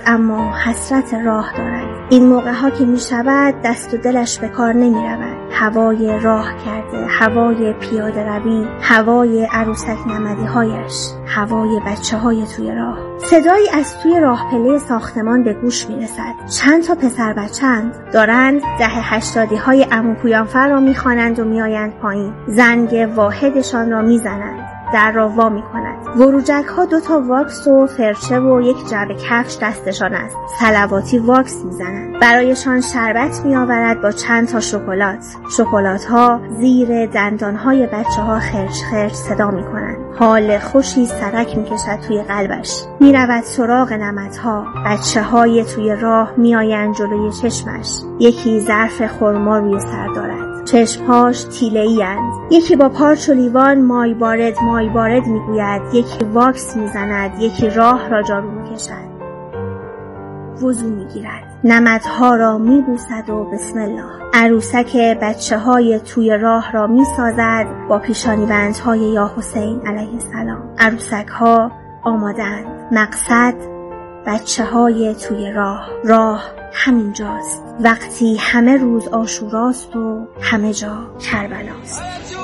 اما حسرت راه دارد. این موقع ها که می شود دست و دلش به کار نمی رود. هوای راه کرده، هوای پیاده روی، هوای عروسک نمدی هایش، هوای بچه های توی راه. صدایی از توی راه پله ساختمان به گوش می رسد. چند تا پسر بچند دارند دهه 80 های عمو پویانفر را می خوانند و می آیند پایین. زنگ واحدشان را می زنند. در را وا می کند. وروجک ها 2 تا واکس و فرچه و 1 جعبه کفش دستشان است. صلواتی واکس می زنند. برایشان شربت می آورد با چند تا شکلات. شکلات ها زیر دندان های بچه ها خرچ خرچ صدا می کنند. حال خوشی سرک می کشد توی قلبش. می رود سراغ نمدها. بچه های توی راه می آیند جلوی چشمش. یکی ظرف خرما روی سر دارد. چشمهاش تیله‌ای اند. یکی با پارچ و لیوان مای بارد میگوید، یکی واکس میزند، یکی راه را جارو میکشد. وضو میگیرد، نمدها را میبوسد و بسم الله. عروسک بچه های توی راه را میسازد با پیشانی بندهای یا حسین علیه السلام. عروسک ها آمادند. مقصد بچه های توی راه همینجاست. وقتی همه روز عاشوراست و همه جا کربلاست.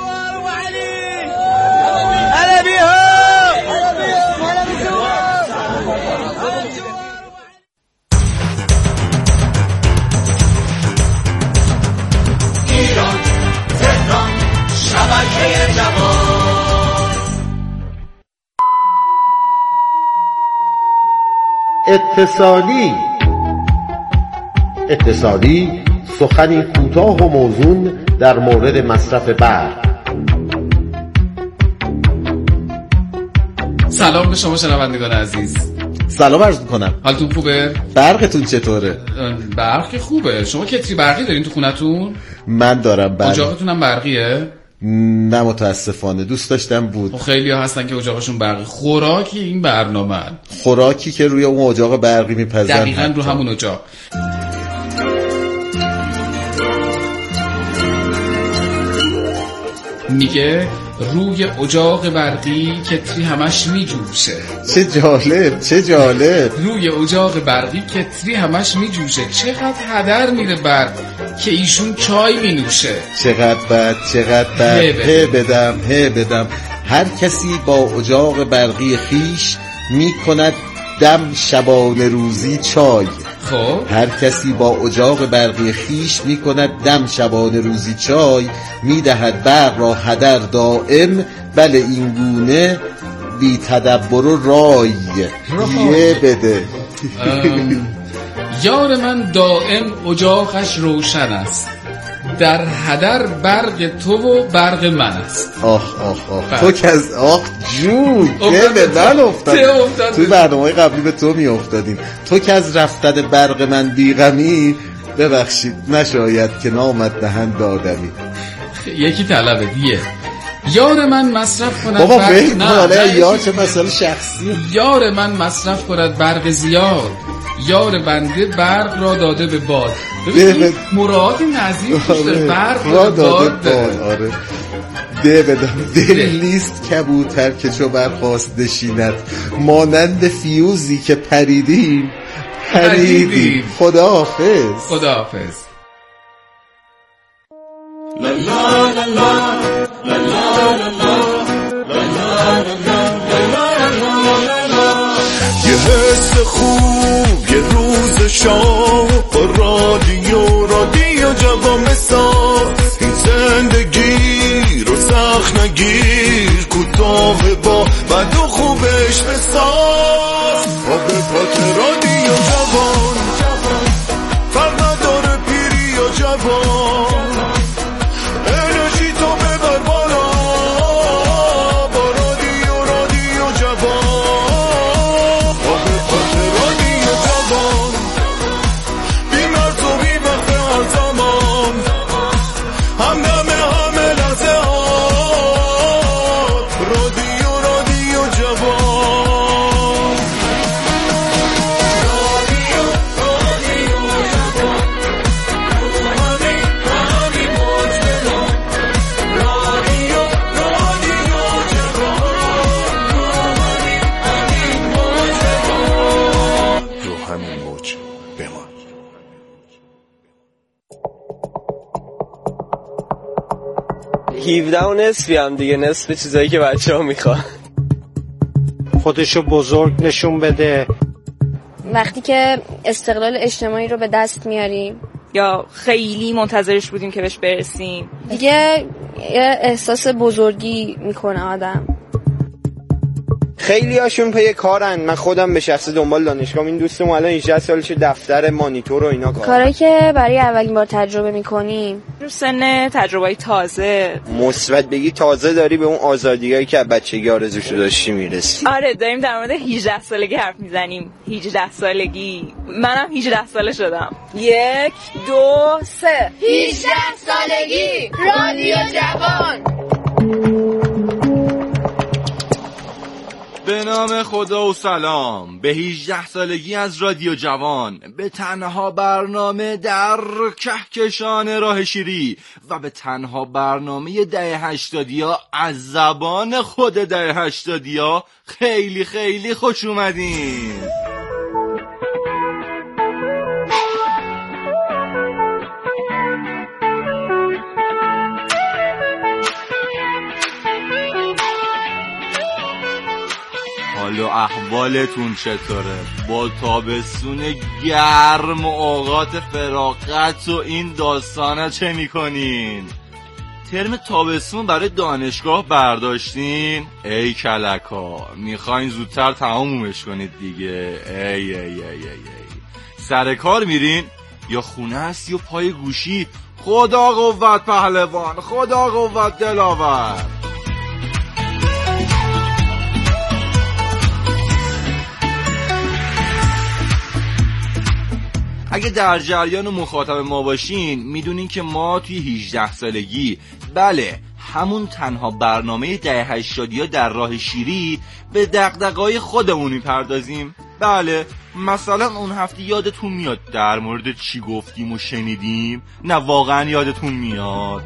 ایران، تهران، شبکه جوان. اقتصادی سخنی کوتاه و موزون در مورد مصرف برق. سلام به شما شنوندگان عزیز. سلام عرض میکنم. حالتون خوبه؟ برقتون چطوره؟ برق که خوبه. شما کتری برقی دارین تو خونتون؟ من دارم. برق. اجاقتون هم برقیه؟ نه متاسفانه، دوست داشتم بود. خیلی ها هستن که اجاقشون برقی. خوراکی این برنامه خوراکی که روی اون اجاق برقی میپزن. دقیقاً رو همون اجاق. میگه روی اجاق برقی کتری همش میجوشه. چه جالب. روی اجاق برقی کتری همش میجوشه. چقدر هدر میره برق که ایشون چای مینوشه. چقدر بد. هه بدم. هر کسی با اجاق برقی خیش میکند دم شبانه روزی چای. خب هر کسی با اجاق برقی خیش می کند دم شبانه روزی چای، می دهد برق را هدر دائم، بله این گونه بی تدبر و رای. یه بده. یار من دائم اجاقش روشن است، در هدر برق تو و برق من است. آخ تو که از جون به من افتاد. توی برنامه‌های قبلی به تو می افتادیم. تو که از رفتن برق من بیغمی، ببخشید نشاید که نامت دهند دادمی. یکی طلبه دیگه. یار من مصرف کند بابا برق. نه یا چه مسئله شخصی. یار من مصرف کند برق زیاد، یار بنده برق را داده به باد. ببین مراد نظیر داره. برق را داده به باد. آره. ده بدم دل نیست کبوتر که چو برخواست نشیند، مانند فیوزی که پریدیم. خداحافظ. لا لا لا لا لا لا لا. یه حس خوب، یه روز شام، رادیو جوام ساز. این زندگی رو سخت نگیر، کوتاه با بد و خوبش بساز. به پات رادیو جوان، فرق نداره پیری یا جوان. انرژی تو ببر بالا با رادیو جوان. به پات رادیو جوان، بی مرز و بی وقت هر زمان، همه لحظه ها. رادیو جوان. همون موج بمان. هیوده و نصفی هم دیگه، نصف چیزایی که بچه ها میخوان. خودشو بزرگ نشون بده. وقتی که استقلال اجتماعی رو به دست میاریم یا خیلی منتظرش بودیم که بهش برسیم، دیگه یه احساس بزرگی میکنه آدم. خیلی هاشون پی کارن. من خودم به شخص دنبال دانشگاه، این دوستم الان 18 سالشه دفتر مانیتور و اینا کارایی که برای اولین بار تجربه میکنیم. رو سن تجربه‌ای تازه مثبت بگی تازه داری به اون آزادیایی که بچگی آرزوشو داشتی میرسی. آره داریم در مورد 18 سالگی حرف میزنیم. 18 سالگی منم 18 ساله شدم. 1 2 3 18 سالگی رادیو جوان. به نام خدا و سلام. به 18 سالگی از رادیو جوان، به تنها برنامه در کهکشان راه شیری و به تنها برنامه دهه 80 از زبان خود دهه 80 خیلی خیلی خوش اومدین. حال و احوالتون چطوره؟ با تابستون گرم و اوقات فراغت و این داستانا چه میکنین؟ ترم تابستون برای دانشگاه برداشتین؟ ای کلکا، میخواین زودتر تمومش کنید دیگه. ای سر کار میرین؟ یا خونه هستی و پای گوشی؟ خدا قوت پهلوان، خدا قوت دلاور. اگه در جریان مخاطب ما باشین میدونین که ما توی 18 سالگی، بله همون تنها برنامه دهه 80 در راه شیری، به دغدغه‌های خودمون میپردازیم. بله مثلا اون هفته یادتون میاد در مورد چی گفتیم و شنیدیم؟ نه واقعا یادتون میاد؟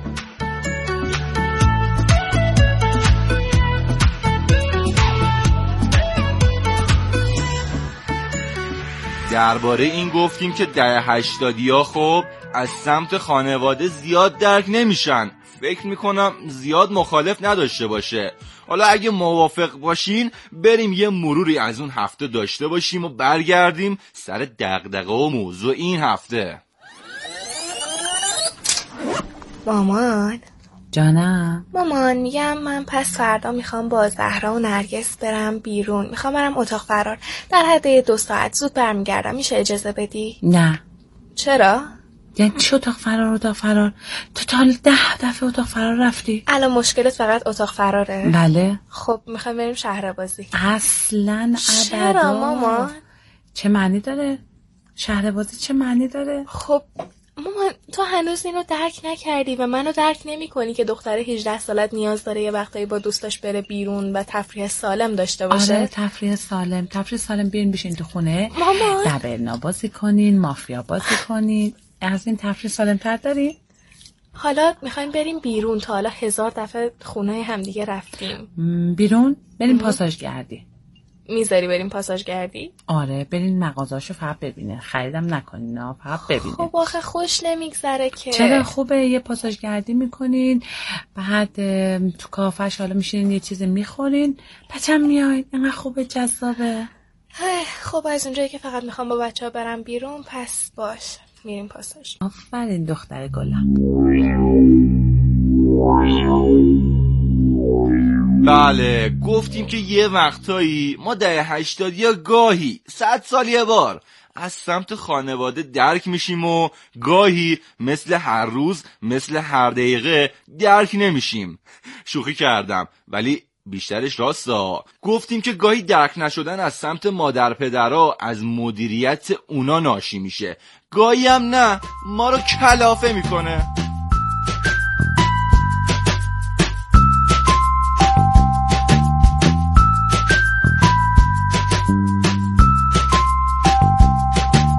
درباره این گفتیم که دهه 80 خب از سمت خانواده زیاد درک نمیشن. فکر میکنم زیاد مخالف نداشته باشه. حالا اگه موافق باشین بریم یه مروری از اون هفته داشته باشیم و برگردیم سر دغدغه و موضوع این هفته. مامان جانم. مامان میگم من پس فردا میخوام با زهرا و نرگس برم بیرون. میخوام برم اتاق فرار در حد 2 ساعت. زود برمیگردم. میشه اجازه بدی؟ نه. چرا؟ یعنی چه اتاق فرار؟ تو تا 10 دفعه اتاق فرار رفتی؟ الان مشکلت فقط اتاق فراره؟ بله. خب میخوایم بریم شهربازی. اصلا ابدا. چرا مامان؟ چه معنی داره؟ شهربازی چه معنی داره؟ خب مامان تو هنوز اینو درک نکردی و منو درک نمی کنی که دختر 18 سالت نیاز داره یه وقتایی با دوستاش بره بیرون و تفریح سالم داشته باشه. آره تفریح سالم بیاین بشین تو خونه مامان دبرنا بازی کنین، مافیا بازی کنین. از این تفریح سالم تر داری؟ حالا میخوایم بریم بیرون. تا حالا 1000 دفعه خونه همدیگه رفتیم. بیرون بریم پاساژگردی. میذاری بریم پاساژگردی؟ آره برین مغازاشو فقط ببینه، خریدم نکنین، فقط ببینه. خب آخه خوش نمیگذره که. چرا خوبه؟ یه پاساژگردی میکنین، بعد تو کافش حالا میشینین یه چیز میخورین، بچم میاین. اینقدر خوبه، جذابه. خب از اونجایی که فقط میخوام با بچه‌ها برم بیرون پس باش میریم پاساژ. آفرین دختر گلم. بله گفتیم که یه وقتایی ما دهه 80 یا گاهی 100 سال یه بار از سمت خانواده درک میشیم و گاهی مثل هر روز، مثل هر دقیقه درک نمیشیم. شوخی کردم ولی بیشترش راستا. گفتیم که گاهی درک نشدن از سمت مادر پدرها از مدیریت اونا ناشی میشه، گاهی هم نه، ما رو کلافه میکنه.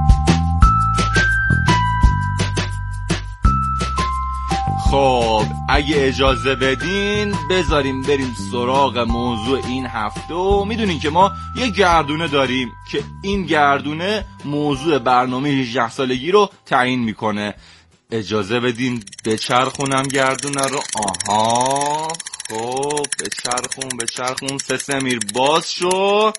خب اگه اجازه بدین بذاریم بریم سراغ موضوع این هفته. و میدونین که ما یه گردونه داریم که این گردونه موضوع برنامه 18 سالگی رو تعیین میکنه. اجازه بدین بچرخونم گردونه رو. آها خب بچرخون سمیر باز شو.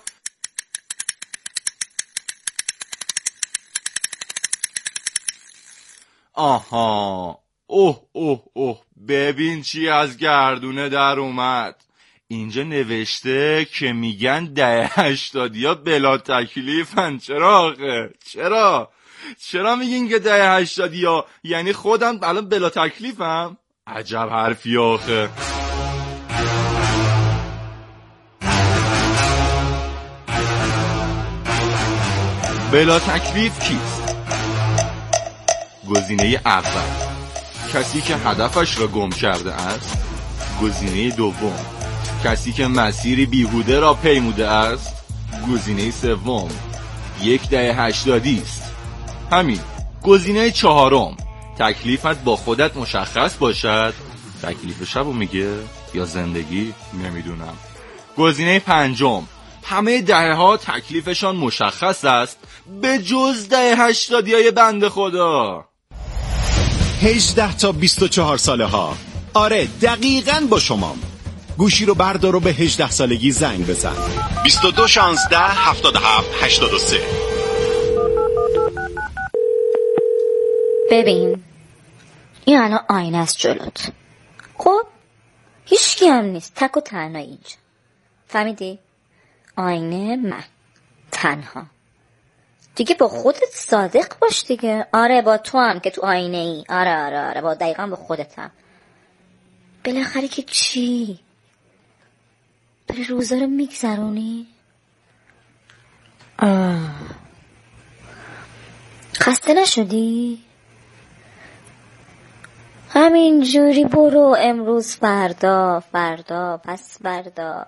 آها اوه ببین چی از گردونه در اومد. اینجا نوشته که میگن دهه 80 بلا تکلیفن. چرا آخه؟ چرا میگین که دهه 80 یعنی خودم الان بلا تکلیفم؟ عجب حرفی آخه. بلا تکلیف کیست؟ گزینه اول کسی که هدفش را گم کرده است. گزینه دوم کسی که مسیری بیهوده را پیموده است. گزینه سوم یک دهه 80 است. همین. گزینه چهارم تکلیفت با خودت مشخص باشد. تکلیف شبو میگه یا زندگی؟ نمیدونم. گزینه پنجم همه دهه ها تکلیفشان مشخص است به جز دهه 80 بنده خدا. 18 تا 24 ساله ها. آره دقیقاً با شما. گوشی رو بردار و به 18 سالگی زنگ بزن. 22 16 77 83. ببین این الان آینه است جلوت. خب هیچکی هم نیست، تک و تنها اینجا. فهمیدی؟ آینه من تنها. دیگه با خودت صادق باش دیگه. آره با تو هم که تو آینه ای. آره با دقیقا با خودتم. بالاخره که چی؟ بری روزا رو میگذرونی؟ خسته نشدی؟ همین جوری برو. امروز فردا پس فردا.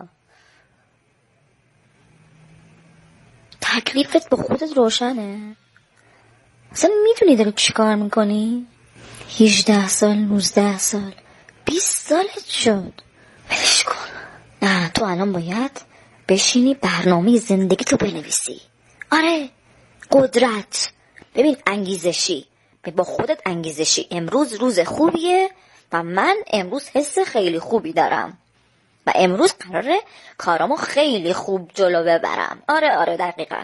تکلیفت با خودت روشنه؟ اصلا میدونی داری چی کار میکنی؟ 18 سال 19 سال 20 سالت شد. ولش کن. نه تو الان باید بشینی برنامه زندگی تو بنویسی. آره قدرت. ببین انگیزشی، با خودت انگیزشی. امروز روز خوبیه و من امروز حس خیلی خوبی دارم و امروز قراره کارامو خیلی خوب جلو ببرم. آره دقیقا.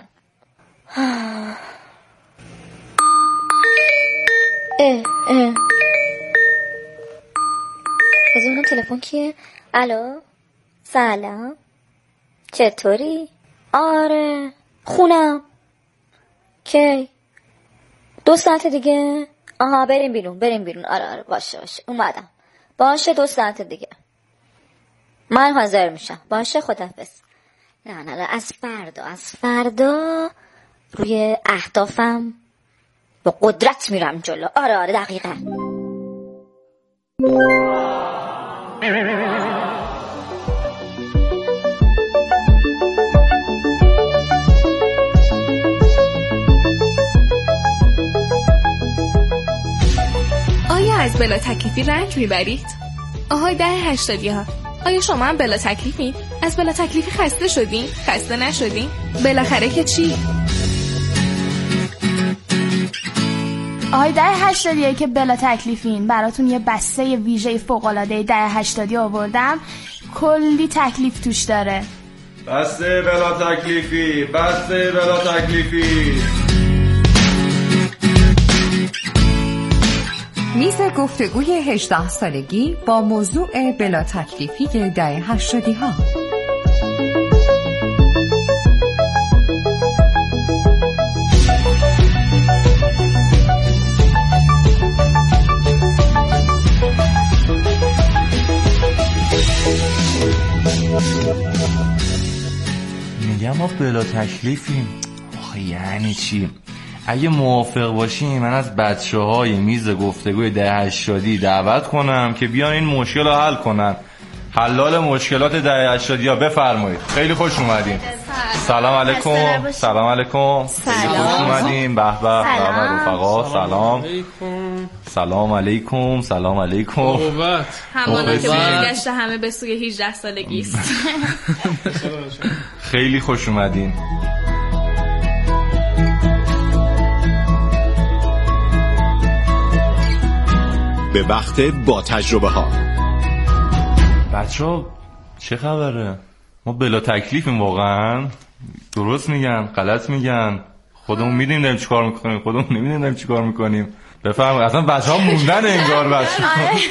بذارم تلفن کیه؟ الو سلام چطوری؟ آره خونم. کی؟ 2 ساعت دیگه؟ آها بریم بیرون. آره باشه اومدم. باشه 2 ساعت دیگه من حاضر میشم. باشه خداحافظ. نه از فردا روی اهدافم با قدرت میرم جلو. آره دقیقا. آیا از بلا تکلیفی رنج میبرید؟ آهای دهه 80 ها، آیا شما هم بلا تکلیفین؟ از بلا تکلیفی خسته شدین؟ خسته نشدین؟ بالاخره که چی؟ آهای دهه 80 که بلا تکلیفین، براتون یه بسته ویژه فوق‌العاده دهه 80 آوردم. کلی تکلیف توش داره. بسته بلا تکلیفی. میز گفتگوی 18 سالگی با موضوع بلا تکلیفی دهه 80 ها. میگم ما بلا تکلیفیم. آخه یعنی چی؟ اگه موافق باشین من از بچه‌های میز گفتگوی دهه 80 دعوت کنم که بیان این مشکل رو حل کنن. حلال مشکلات دهه 80 ها. بفرمایید. خیلی خوش اومدین. سلام علیکم. سلام. خوش اومدین. به به رفقا. سلام. سلام علیکم. سلام علیکم. همانه که برگشت همه به سوی 18 سالگی است. خیلی خوش اومدین. به وقت با تجربه ها. بچه‌ها چه خبره؟ ما بلا تکلیفیم واقعا. درست میگن، غلط میگن، خودمون میدونیم داریم چیکار میکنیم، خودمون نمیدونیم داریم چیکار میکنیم. بفرمایید. اصلا بچه‌ها موندن انگار بچه‌ها.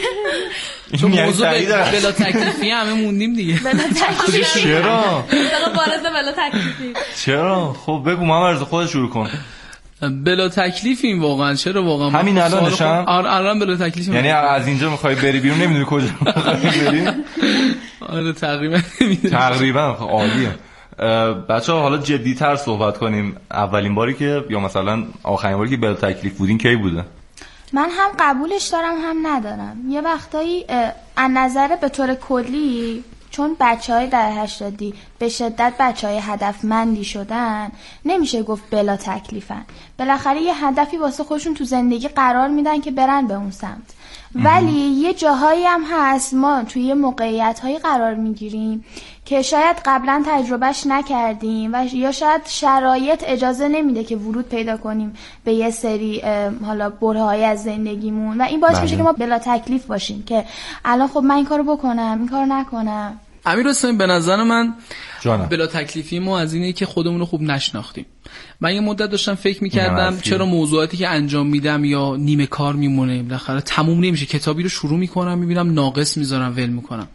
چون موضوع بلا تکلیفی همه موندیم دیگه. بلا تکلیفی چرا؟ وارد بلا تکلیفی. چرا؟ خب بگو محمد خودت شروع کن. بلا تکلیفیم واقعا. چرا واقعا؟ همین الان نشم؟ الان بلا تکلیفیم. یعنی از اینجا میخوای بری بیرون نمیدونی کجا میخوای بری؟ آره تقریبا نمیدونم. تقریبا عالیه. بچه‌ها حالا جدی‌تر صحبت کنیم. اولین باری که یا مثلا آخرین باری که بلا تکلیف بودین کی بوده؟ من هم قبولش دارم هم ندارم. یه وقتایی از نظر به طور کلی چون بچه‌های دهه 80 به شدت بچه‌های هدفمندی شدن، نمیشه گفت بلا تکلیفن. بالاخره یه هدفی واسه خودشون تو زندگی قرار میدن که برن به اون سمت. ولی یه جاهایی هم هست ما توی یه موقعیت‌هایی قرار میگیریم که شاید قبلا تجربهش نکردیم و یا شاید شرایط اجازه نمیده که ورود پیدا کنیم به یه سری حالا برهه‌های از زندگیمون و این باعث میشه که ما بلا تکلیف باشیم که الان خب من این کارو بکنم، این کارو نکنم. امیر حسین به نظر من بلا تکلیفی ما از اینه که خودمون رو خوب نشناختیم. من یه مدت داشتم فکر می‌کردم چرا موضوعاتی که انجام میدم یا نیمه کار میمونه، بالاخره تموم نمیشه. کتابی رو شروع میکنم میبینم ناقص میذارم ول میکنم،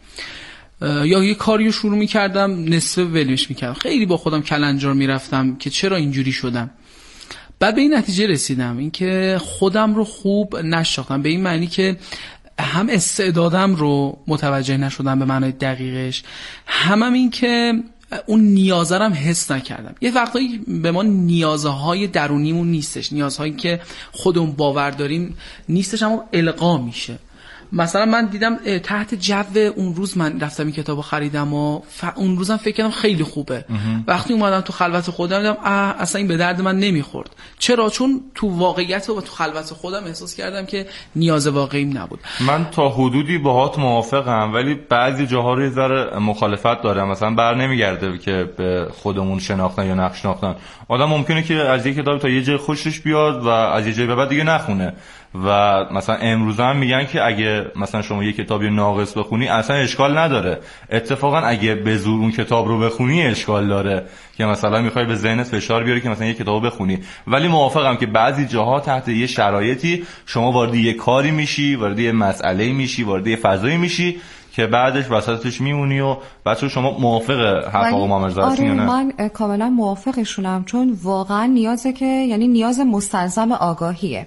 یا یه کاری رو شروع میکردم نصف ولش میکردم. خیلی با خودم کلنجار میرفتم که چرا اینجوری شدم. بعد به این نتیجه رسیدم اینکه خودم رو خوب نشناختم، به این معنی که هم استعدادم رو متوجه نشدم به معنای دقیقش، هم این که اون نیازرم حس نکردم. یه وقتایی به ما نیازهای درونیمون نیستش، نیازهایی که خودمون باور داریم نیستش، اما القا میشه. مثلا من دیدم تحت جو اون روز من رفتم این کتابو خریدم و اون روزم فکر کردم خیلی خوبه. وقتی اومدم تو خلوت خودم دیدم اصلا این به درد من نمیخورد. چرا؟ چون تو واقعیت و تو خلوت خودم احساس کردم که نیاز واقعیم نبود. من تا حدودی باهات موافقم، ولی بعضی جاها رو یه ذره مخالفت دارم. مثلا بر نمیگرده که به خودمون شناختن یا نشناختن. آدم ممکنه که از یک کتاب تا یه جای خوشش بیاد و از یه جای به بعد دیگه نخونه. و مثلا امروز هم میگن که اگه مثلا شما یه کتابی ناقص بخونی اصلا اشکال نداره. اتفاقا اگه به زور اون کتاب رو بخونی اشکال داره، که مثلا میخوای به ذهنت فشار بیاری که مثلا یه کتابو بخونی. ولی موافقم که بعضی جاها تحت یه شرایطی شما وارد یه کاری میشی، وارد یه مسئله میشی، وارد یه فضایی میشی که بعدش وسطش میمونی. و بچه شما موافق حرف آقا محمدرضا هستین یا نه؟ من کاملا موافقشونم، چون واقعا نیازه که یعنی نیاز مستلزم آگاهیه.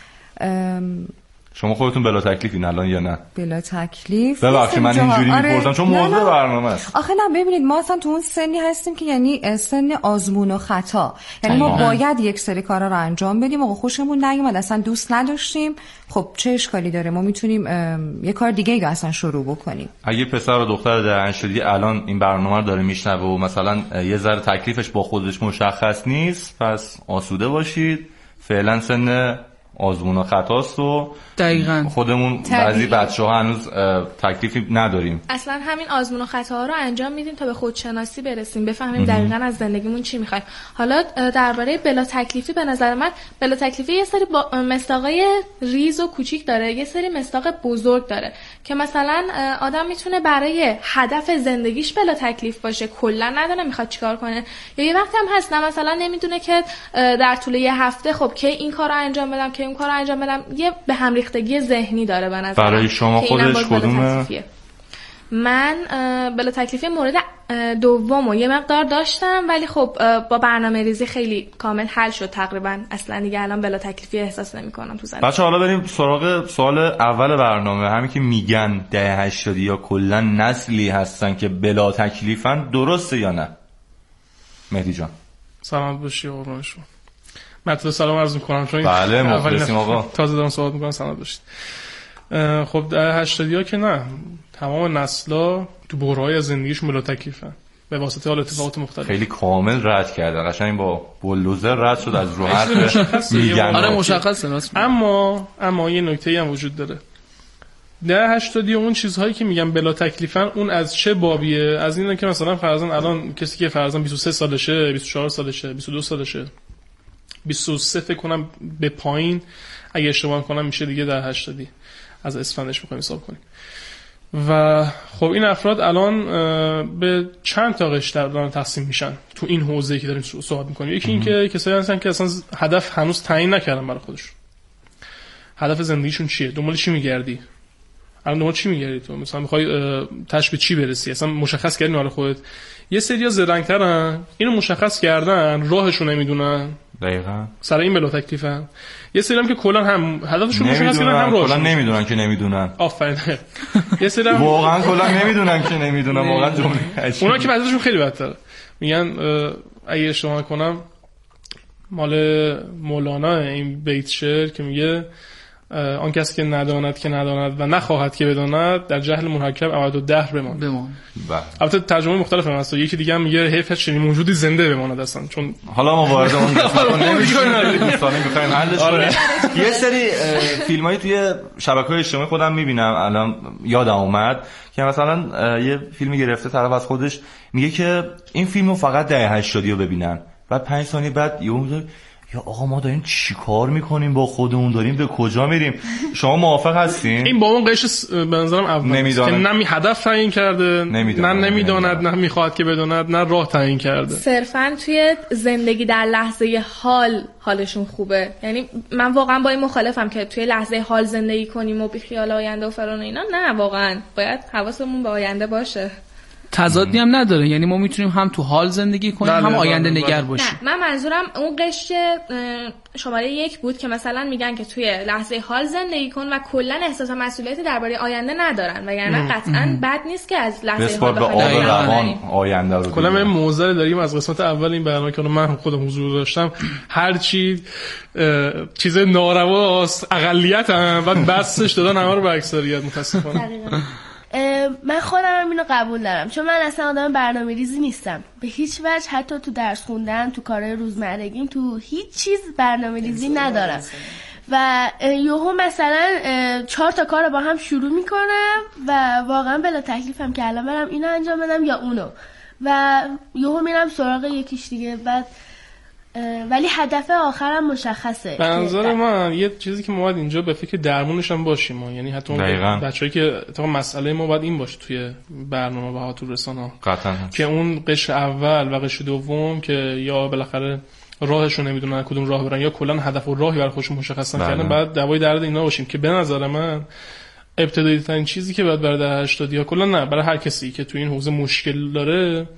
شما خودتون بلا تکلیفین الان یا نه؟ بلا تکلیف ببخشید من اینجوری میپرسم چون موضوع برنامه است. آخه نه ببینید ما اصلا تو اون سنی هستیم که یعنی سن آزمون و خطا، یعنی ما باید یک سری کارا رو انجام بدیم. آقا خوشمون نیومد، اصلا دوست نداشتیم، خب چه اشکالی داره؟ ما میتونیم یه کار دیگه اصلا شروع بکنیم. اگه پسر و دختر در شدی الان این برنامه رو داره میشنوه و مثلا یه ذره تکلیفش با خودش مشخص نیست، پس آسوده باشید. فعلا سن آزمون و خطاست و دقیقاً خودمون بعضی بچه‌ها هنوز تکلیفی نداریم. اصلا همین آزمون و خطاها رو انجام میدیم تا به خودشناسی برسیم، بفهمیم دقیقاً از زندگیمون چی می‌خوایم. حالا درباره بلا تکلیفی، به نظر من بلا تکلیفی یه سری مصداقای ریز و کوچیک داره، یه سری مصداق بزرگ داره که مثلا آدم میتونه برای هدف زندگیش بلا تکلیف باشه، کلا ندونه میخواد چیکار کنه. یا یه وقتی هم هست نه مثلا نمیدونه که در طول یه هفته خب کی این کارو انجام بدم، کی اون کارو انجام بدم. یه به هم ریختگی ذهنی داره به نظر. برای شما خودش کدومه؟ من بلا تکلیفی مورد دومو یه مقدار داشتم، ولی خب با برنامه ریزی خیلی کامل حل شد تقریبا. اصلا دیگه الان بلا تکلیفی احساس نمی‌کنم تو زندگی. بچه حالا بریم سراغ سوال اول برنامه. همین که میگن دهه 80 یا کلا نسلی هستن که بلا تکلیفن، درسته یا نه؟ مهدی جان سلام باشی قربان شما. مطلب سلام عرض می‌کنم چون بله مخلصیم آقا. تازه دارم صحبت می‌کنم، سلام باشید. خب در 80 ها که نه، تمام نسلا تو برهه‌های از زندگیشون بلا تکلیفن. به واسطه حال اتفاقات مختلف. خیلی کامل رد کرده، قشنگ با بولدوزر رد شد از رو حرف میگن. آره مشخصه. اما یه نکته‌ای هم وجود داره. در 80 اون چیزهایی که میگم بلا تکلیفن، اون از چه بابیه؟ از اینه که مثلا فرضاً الان کسی که فرضاً 23 سالشه، 24 سالشه، 22 سالشه، 23 فکر کنم به پایین اگه اشتباه کنم میشه دیگه در 80 از اسفندش بخوایم حساب کنیم. و خب این افراد الان به چند تا قشر دارن تقسیم میشن تو این حوزه‌ای که داریم صحبت میکنیم. یکی این که کسایی هستن که اصلا هدف هنوز تعیین نکردن برای خودشون. هدف زندگیشون چیه؟ دنبال چی میگردی؟ الان دنبال چی میگردی تو؟ مثلا میخوای تاش به چی برسی؟ اصلا مشخص کردی برای خودت. یه سری‌ها زرنگ‌ترن، اینو مشخص کردن، راهشو نمیدونن. دقیقاً. سر این بلا تکلیفن. یه سری هم که کلا هم هدفشون مشخص کردن، هم راهشون. کلا نمیدونن که نمیدونن. آفرین. یه سری هم واقعا کلا نمیدونن که نمیدونن. واقعا جمله. اونا که وضعشون خیلی بدتره. میگن اگه اشتباه کنم مال مولانا این بیت شعر که میگه آن کسی که نداند که نداند و نخواهد که بداند در جهل مرکب ابدالدهر بمان. البته ترجمه مختلفه، مثلا یکی دیگه هم میگه حیف چنین موجودی زنده بماند اصلا. چون حالا ما وارد اون نمیشیم، دوستانه میخواین حلش کنیم. یه سری فیلمایی توی شبکه‌های اجتماعی خودم میبینم الان یادم اومد که مثلا یه فیلمی گرفته طرف از خودش میگه که این فیلمو فقط دهه 80 رو ببینن، بعد 5 ثانیه بعد یا آقا ما داریم چی کار میکنیم با خودمون، داریم به کجا میریم؟ شما موافق هستین؟ این با اون قش به نظرم اول که نه هدف تعیین کرده، نه نمیداند، نه میخواد که بداند، نه راه تعیین کرده. صرفا توی زندگی در لحظه حالشون خوبه. یعنی من واقعا با این مخالفم که توی لحظه حال زندگی کنیم و بی خیال آینده و فلان اینا. نه، واقعا باید حواسمون به آینده باشه. تضادی هم نداره، یعنی ما میتونیم هم تو حال زندگی کنیم هم آینده نگر باشیم. نه، من منظورم اون قشر شماره 1 بود که مثلا میگن که توی لحظه حال زندگی کن و کلا احساس مسئولیت درباره آینده ندارن و یعنی قطعا بد نیست که از لحظه حال بخوایم آینده رو کلا ما موضوع داریم از قسمت اول این برنامه که من خودم حضور داشتم، هر چی چیز نارواست اقلیتم بعد بسش دادن همه رو به اکثریت متاسفانه. من خودم اینو قبول دارم، چون من اصلا آدم برنامه‌ریزی نیستم به هیچ وجه، حتی تو درس خوندن، تو کارهای روزمرگیم، تو هیچ چیز برنامه‌ریزی ندارم و یهو مثلا 4 تا کار با هم شروع میکنم و واقعا بلا تکلیفم که الان برم اینو انجام بدم یا اونو و یهو میرم سراغ یکیش دیگه بعد، ولی هدف آخرم مشخصه. به نظر من یه چیزی که ما باید اینجا به فکر درمونش هم باشیم، یعنی حتی اون بچه‌ای که اتفاقا مسئله ما باید این باشه توی برنامه و تو رسانه‌ها که اون قشر اول و قشر دوم که یا بالاخره راهشون نمیدونن کدوم راه برن یا کلا هدف و راهی برای خودشون مشخص نکردن، بعد دوای درد اینا باشیم که به نظر من ابتدایی ترین چیزی که باید برای 80 یا کلا نه برای هر کسی که توی این حوزه مشکل داره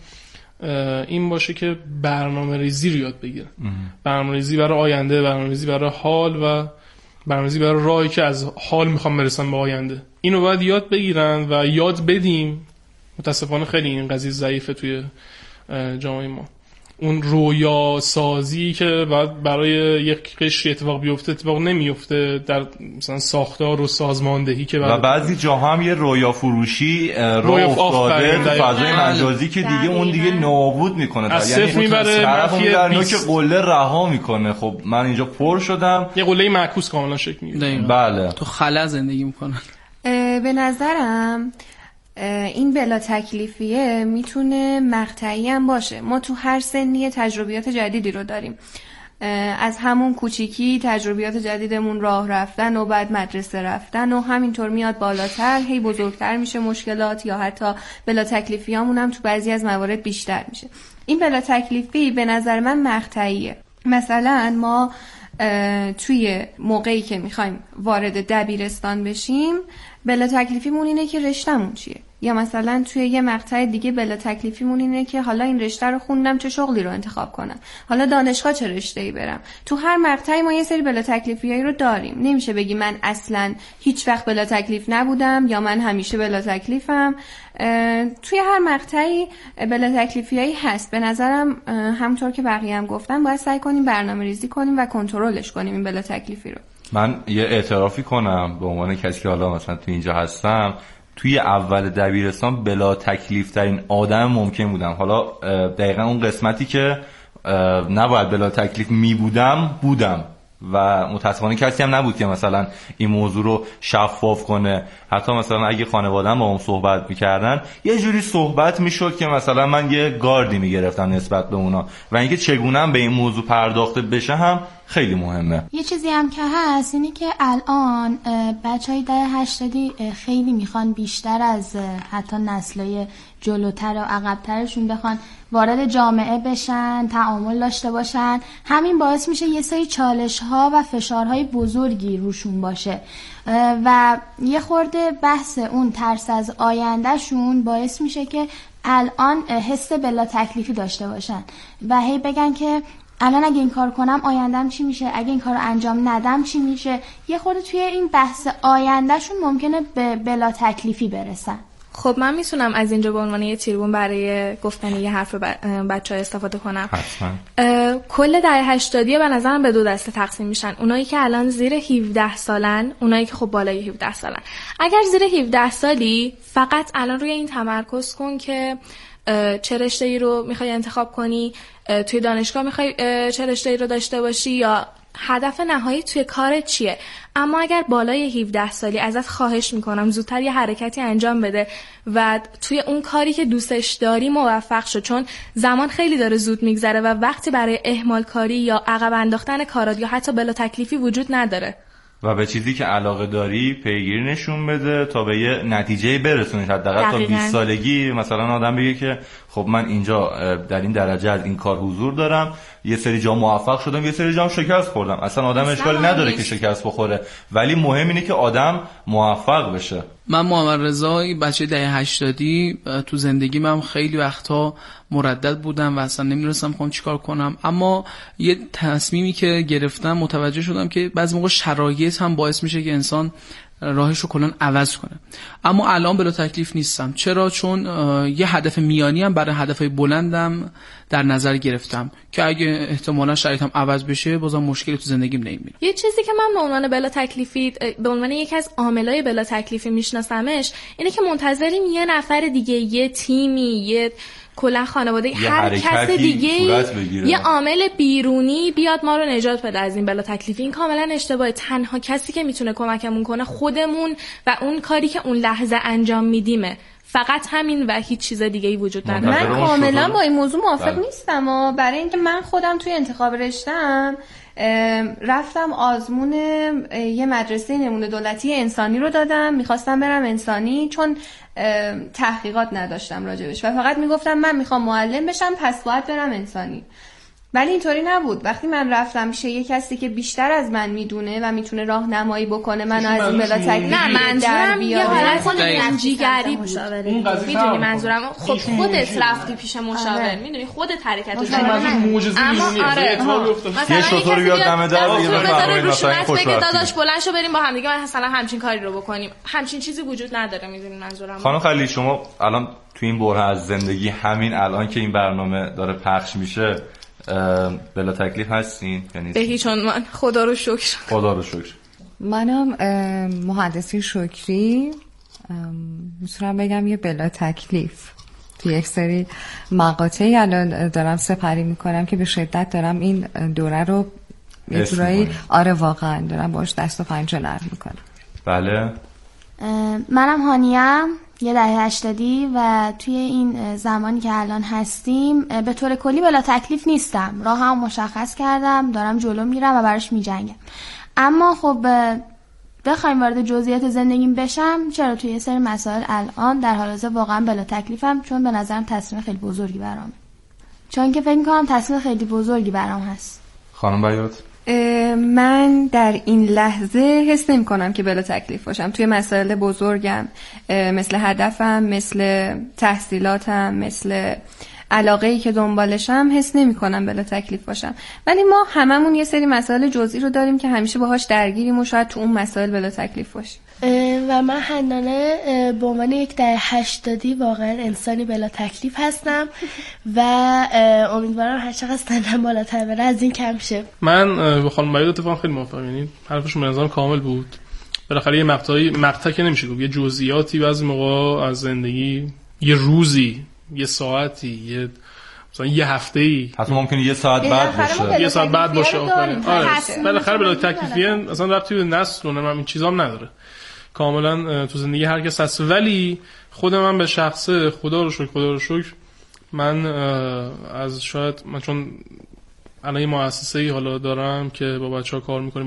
این باشه که برنامه‌ریزی رو یاد بگیره. برنامه‌ریزی برای آینده، برنامه‌ریزی برای حال و برنامه‌ریزی برای راهی که از حال میخوام برسن به آینده. اینو باید یاد بگیرن و یاد بدیم. متاسفانه خیلی این قضیه ضعیفه توی جامعه ما. اون رویا سازی که بعد برای یک قشری اتفاق بیفته اتفاق نمیفته در مثلا ساختار و سازماندهی که و بعضی جاها هم یه رویا فروشی راه افتاده تو فضای مجازی که دیگه اون دیگه نابود میکنه، یعنی میبره در نوک قله رها میکنه. خب من اینجا پر شدم، یه قله معکوس کاملا شکل میگیره. بله تو خلا زندگی میکنن. به نظرم این بلا تکلیفیه میتونه مقطعی هم باشه. ما تو هر سنی تجربیات جدیدی رو داریم، از همون کوچیکی تجربیات جدیدمون راه رفتن و بعد مدرسه رفتن و همینطور میاد بالاتر، هی بزرگتر میشه مشکلات یا حتی بلا تکلیفیامون هم تو بعضی از موارد بیشتر میشه. این بلا تکلیفی به نظر من مقطعیه. مثلا ما توی موقعی که میخوایم وارد دبیرستان بشیم بلا تکلیفیمون اینه که رشته‌مون چیه، یا مثلا توی یه مقطع دیگه بلا تکلیفیمون اینه که حالا این رشته رو خوندم چه شغلی رو انتخاب کنم، حالا دانشگاه چه رشته‌ای برم. تو هر مقطعی ما یه سری بلا تکلیفیایی رو داریم. نمیشه بگی من اصلا هیچ وقت بلا تکلیف نبودم یا من همیشه بلا تکلیفم. توی هر مقطعی بلا تکلیفیایی هست. به نظرم همونطور که بقیه هم گفتن باید سعی کنیم برنامه‌ریزی کنیم و کنترلش کنیم این بلا تکلیفی رو. من یه اعترافی کنم به عنوان کسی که حالا مثلا تو اینجا هستم. توی اول دبیرستان بلا تکلیف ترین آدم ممکن بودم. حالا دقیقا اون قسمتی که نباید بلا تکلیف می بودم و متاسفانه کسی هم نبود که مثلا این موضوع رو شفاف کنه. حتی مثلا اگه خانواده‌ام با هم صحبت می‌کردن یه جوری صحبت می‌شد که مثلا من یه گاردی می‌گرفتم نسبت به اونا و اینکه چگونه به این موضوع پرداخته بشه هم خیلی مهمه. یه چیزی هم که هست اینه که الان بچهای دهه 80 خیلی میخوان بیشتر از حتی نسل‌های جلوتر و عقب‌ترشون بخوان وارد جامعه بشن، تعامل داشته باشن. همین باعث میشه یه سری چالش‌ها و فشارهای بزرگی روشون باشه و یه خورده بحث اون ترس از آیندهشون باعث میشه که الان حس بلا تکلیفی داشته باشن و هی بگن که الان اگه این کار کنم آیندم چی میشه، اگه این کار رو انجام ندم چی میشه. یه خورده توی این بحث آیندهشون ممکنه به بلا تکلیفی برسن. خب من میتونم از اینجا به عنوان یه تریبون برای گفتن یه حرف بچه‌ها استفاده کنم. حتما. کل دهه 80 به نظرم به دو دسته تقسیم میشن. اونایی که الان زیر 17 سالن، اونایی که خب بالای 17 سالن. اگر زیر 17 سالی فقط الان روی این تمرکز کن که چه رشته‌ای رو میخوای انتخاب کنی، توی دانشگاه میخوای چه رشته‌ای رو داشته باشی یا هدف نهایی توی کارت چیه. اما اگر بالای 17 سالی ازت خواهش میکنم زودتر یه حرکتی انجام بده و توی اون کاری که دوستش داری موفق شو، چون زمان خیلی داره زود میگذره و وقتی برای اهمال کاری یا عقب انداختن کارات یا حتی بلا تکلیفی وجود نداره. و به چیزی که علاقه داری پیگیری نشون بده تا به یه نتیجه برسونید. حداقل تا 20 سالگی مثلا آدم بگه که خب من اینجا در این درجه از این کار حضور دارم، یه سری جا موفق شدم، یه سری جا هم شکست خوردم. اصلا آدم اشکالی نداره که شکست بخوره، ولی مهم اینه که آدم موفق بشه. من محمد رضا بچه دهه 80 تو زندگی من خیلی وقتا مردد بودم و اصلا نمی‌دونستم خودم چیکار کنم، اما یه تصمیمی که گرفتم متوجه شدم که بعضی موقع شرایط هم باعث میشه که انسان راهش رو کلاً عوض کنه. اما الان بلا تکلیف نیستم. چرا؟ چون یه هدف میانی هم برای هدفهای بلندم در نظر گرفتم که اگه احتمالاً شرایطم عوض بشه بازم مشکلی تو زندگیم نمیبینم. یه چیزی که من به عنوان بلا تکلیفی، به عنوان یکی از عاملای بلا تکلیفی میشناسمش اینه که منتظریم یه نفر دیگه، یه تیمی، یه کلا خانواده، هر کس دیگه یه عامل بیرونی بیاد ما رو نجات بده از این بلا تکلیفی. این کاملا اشتباهه. تنها کسی که میتونه کمکمون کنه خودمون و اون کاری که اون لحظه انجام میدیمه. فقط همین و هیچ چیز دیگه‌ای وجود نداره. من کاملا با این موضوع موافق نیستم و برای اینکه من خودم توی انتخاب رشته‌ام رفتم آزمون یه مدرسه نمونه دولتی انسانی رو دادم. میخواستم برم انسانی چون تحقیقات نداشتم راجبش و فقط میگفتم من میخوام معلم بشم پس باید برم انسانی. ولی اینطوری نبود. وقتی من رفتم میشه یه کسی که بیشتر از من میدونه و میتونه راهنمایی بکنه منو از این بلا تکلیف در بیاره. یه حالت جیگری بود. میدونی منظورم؟ خب خودت رفتی پیش مشاور، میدونی خودت حرکتو کردی. اما آره یه شطور بیاد دم در دیگه بفرمایید مثلا خوش بگه داداش بلند شو بریم با هم دیگه مثلا همچین کاری رو بکنیم. همچین چیزی وجود نداره. میدونی منظورم؟ خانم خلیلی شما الان تو این بره از زندگی همین الان که این برنامه داره پخش میشه بلا تکلیف هستین یا نیست؟ به هیچ عنوان. خدا رو شکر. خدا رو شکر. منم مهندسی شکری میتونم بگم یه بلا تکلیف توی یک سری مقاطعی الان دارم سپری میکنم که به شدت دارم این دوره رو یه جورایی آره واقعا دارم باش دست و پنجه نرم میکنم. بله. منم هانیم، یه دهه 80 و توی این زمانی که الان هستیم به طور کلی بلا تکلیف نیستم. راهم مشخص کردم، دارم جلو میرم و براش میجنگم. اما خب بخوایم وارد جزئیات زندگیم بشم، چرا توی یه سری مسائل الان در حال حاضر واقعا بلا تکلیفم، چون به نظرم تصمیم خیلی بزرگی برام، چون که فکر میکنم تصمیم خیلی بزرگی برام هست. خانم بیات؟ من در این لحظه حس نمی کنم که بلا تکلیف باشم توی مسائل بزرگم، مثل هدفم، مثل تحصیلاتم، مثل علاقه‌ای که دنبالشم. حس نمی کنم بلا تکلیف باشم. ولی ما هممون یه سری مسائل جزئی رو داریم که همیشه باهاش درگیریم و شاید تو اون مسائل بلا تکلیف باشیم. و من حنانه به عنوان یک دهه 80 واقعا انسانی بلا تکلیف هستم و امیدوارم هر چقدر سنم بالاتر بره از این کم شه. من با خانم بیات اتفاقا خیلی موافقم. یعنی حرفشون به نظرم کامل بود. بالاخره یه مقطعی نمیشه گفت، یه جزئیاتی بعضی موقع از زندگی، یه روزی، یه ساعتی، یه مثلا یه هفته‌ای، حتی ممکنه یه ساعت بعد باشه، یه ساعت بعد باشه. بالاخره بلا تکلیفی اصلا ربطی به نسل و این چیزام نداره، کاملا تو زندگی هر کس هست. ولی خود من به شخصه خدا رو شکر من از شاید من چون الان یه مؤسسه‌ای حالا دارم که با بچه‌ها کار می‌کنیم